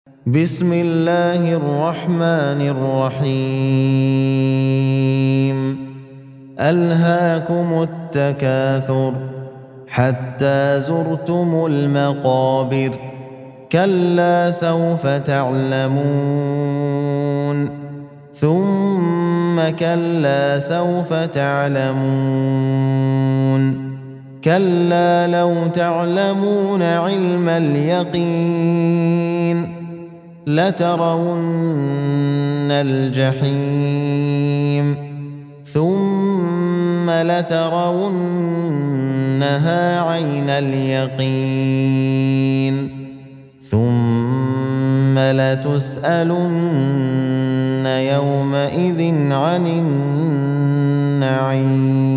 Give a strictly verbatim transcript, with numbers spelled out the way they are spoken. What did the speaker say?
بسم الله الرحمن الرحيم ألهاكم التكاثر حتى زرتم المقابر كلا سوف تعلمون ثم كلا سوف تعلمون كلا لو تعلمون علم اليقين لترون الجحيم ثم لترونها عين اليقين ثم لتسألن يومئذ عن النعيم.